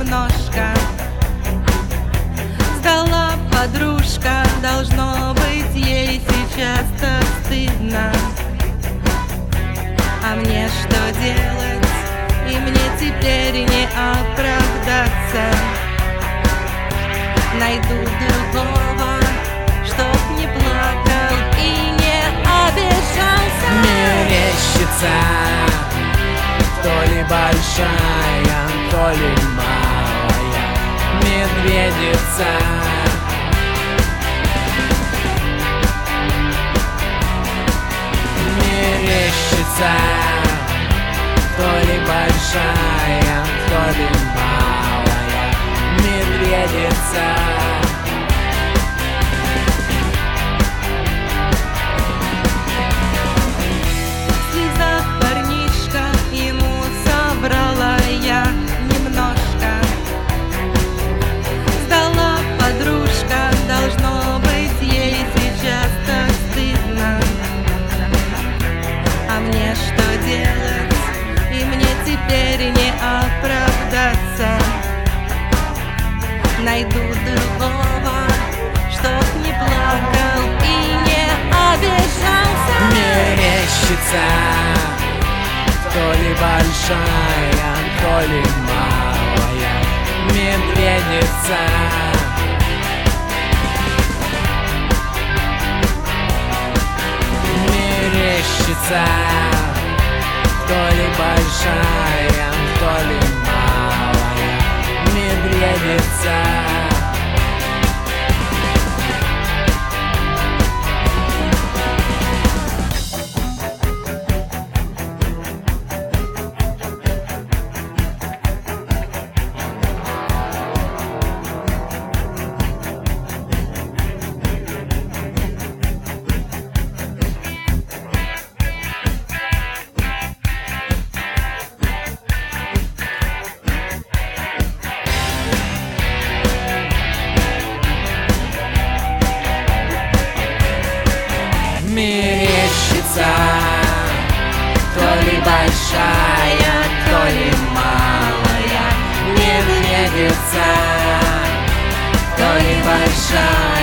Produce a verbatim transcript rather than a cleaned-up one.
немножко. Сдала подружка, должно быть, ей сейчас так стыдно. А мне что делать? И мне теперь не оправдаться. Найду другого, чтоб не плакал и не обижался. Мерещится то ли большая, то ли малая медведица. Мерещится то ли большая, то ли малая медведица. В слезах парнишка, ему собрала я немножко. Сдала подружка, должно быть, ей сейчас так стыдно. А мне что делать? И мне теперь не оправдаться. Найду другого, чтоб не плакал и не обижался. Мерещится то ли большая, то ли малая медведица. Мерещится то ли большая, то ли малая медведица. Мерещится то ли большая, то ли малая медведица, то ли большая.